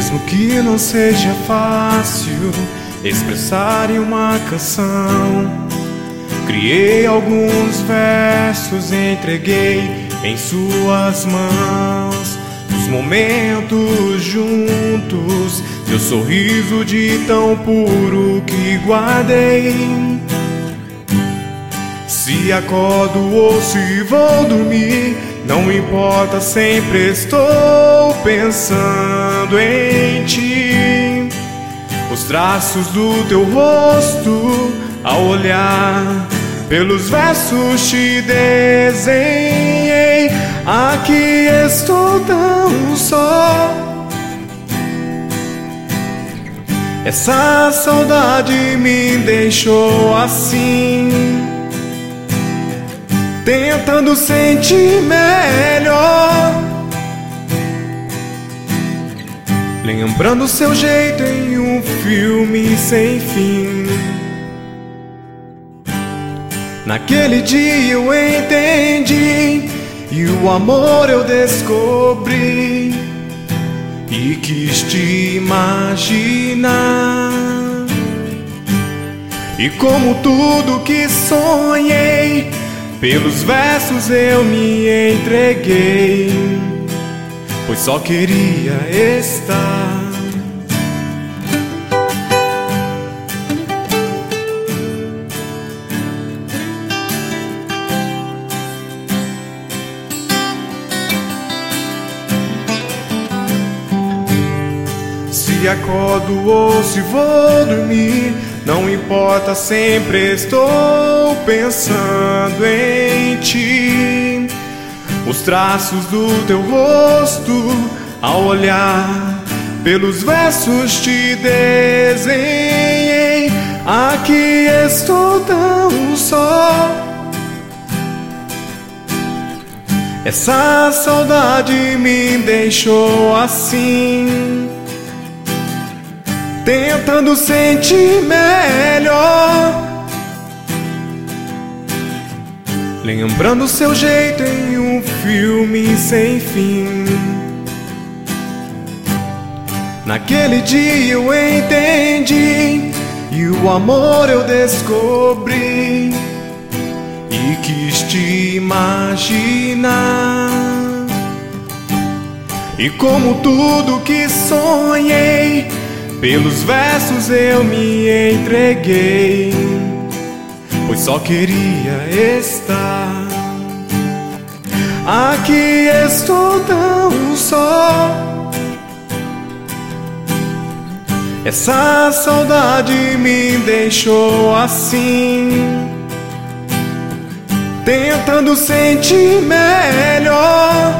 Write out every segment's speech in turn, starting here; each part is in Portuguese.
Mesmo que não seja fácil expressar em uma canção, criei alguns versos e entreguei em suas mãos. Os momentos juntos, seu sorriso de tão puro que guardei. Se acordo ou se vou dormir, não importa, sempre estou pensando em ti. Os traços do teu rosto, ao olhar pelos versos te desenhei. Aqui estou tão só. Essa saudade me deixou assim, tentando sentir melhor, lembrando seu jeito em um filme sem fim. Naquele dia eu entendi, e o amor eu descobri, e quis te imaginar. E como tudo que sonhei, pelos versos eu me entreguei, pois só queria estar. Se acordo ou se vou dormir, não importa, sempre estou pensando em ti. Os traços do teu rosto, ao olhar pelos versos te desenhei. Aqui estou tão só. Essa saudade me deixou assim, tentando sentir melhor, lembrando seu jeito em um filme sem fim. Naquele dia eu entendi, e o amor eu descobri, e quis te imaginar. E como tudo que sonhei, pelos versos eu me entreguei, pois só queria estar. Aqui estou tão só. Essa saudade me deixou assim, tentando sentir melhor,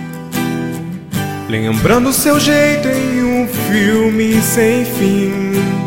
lembrando seu jeito em um filme sem fim.